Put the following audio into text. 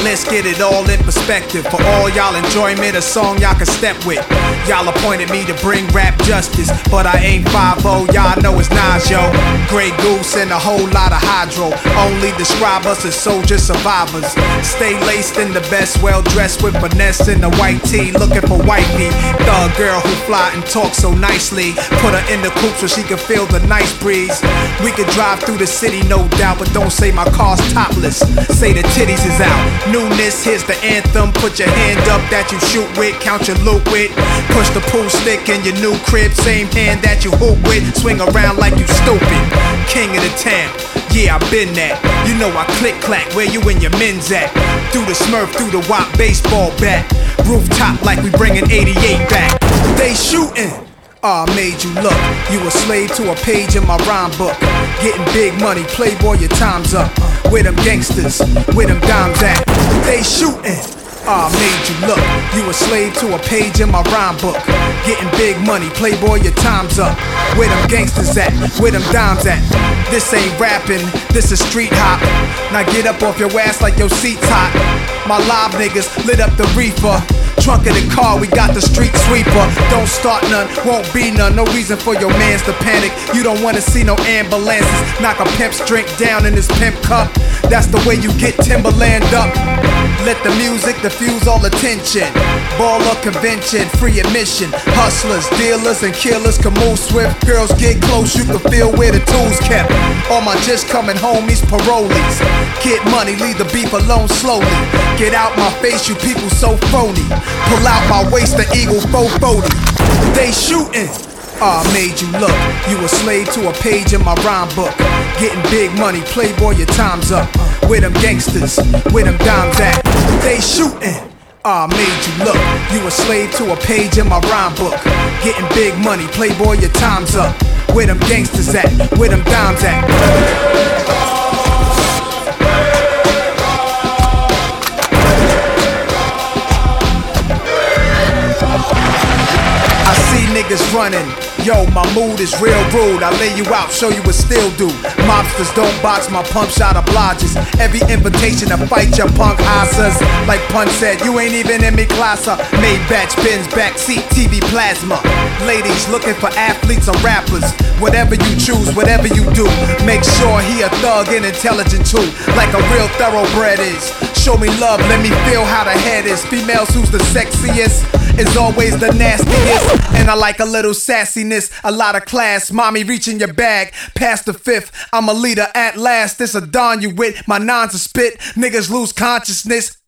let's get it all in perspective. For all y'all enjoyment, a song y'all can step with. Y'all appointed me to bring rap justice, but I ain't 5-0, y'all know it's Nas, yo. Grey Goose and a whole lot of hydro only describe us as soldier survivors. Stay laced in the best, well dressed with finesse in the white tee, looking for wifey. Thug girl who fly and talk so nicely. Put her in the coupe so she can feel the nice breeze. We could drive through the city, no doubt, but don't say my car's topless. Say the titties is out. Newness, here's the anthem. Put your hand up that you shoot with, count your loot with. Push the pool stick in your new crib, same hand that you hoop with. Swing around like you stupid. King of the town, yeah, I been that. You know I click clack, where you and your men's at? Through the Smurf, through the WAP baseball bat. Rooftop like we bringing 88 back. They shooting. I made you look. You a slave to a page in my rhyme book. Getting big money, playboy, your time's up. Where them gangsters, where them dimes at? They shooting. I made you look. You a slave to a page in my rhyme book. Getting big money, playboy, your time's up. Where them gangsters at? Where them dimes at? This ain't rapping, this is street hop. Now get up off your ass like your seat's hot. My live niggas lit up the reefer. Trunk of the car, we got the street sweeper. Don't start none, won't be none. No reason for your mans to panic. You don't wanna see no ambulances. Knock a pimp's drink down in his pimp cup. That's the way you get Timberland up. Let the music diffuse all attention. Baller convention, free admission. Hustlers, dealers, and killers can move swift. Girls get close, you can feel where the tools kept. All my just coming homies, parolees. Get money, leave the beef alone slowly. Get out my face, you people so phony. Pull out my waist, the Eagle 440. They shooting. I made you look. You a slave to a page in my rhyme book. Getting big money, playboy, your time's up. Where them gangsters, where them dimes at? They shooting. I made you look. You a slave to a page in my rhyme book. Getting big money, playboy, your time's up. Where them gangsters at? Where them dimes at? Niggas running, yo, my mood is real rude. I lay you out, show you what still do. Mobsters don't box, my pump shot obliges. Every invitation to fight your punk asses. Like Pun said, you ain't even in me class. Made batch bins, backseat, TV plasma. Ladies looking for athletes or rappers. Whatever you choose, whatever you do, make sure he a thug and intelligent too, like a real thoroughbred is. Show me love, let me feel how the head is. Females who's the sexiest is always the nastiest. And I like a little sassiness, a lot of class. Mommy reaching your bag, past the fifth. I'm a leader at last. This a don you with, my nons a spit. Niggas lose consciousness.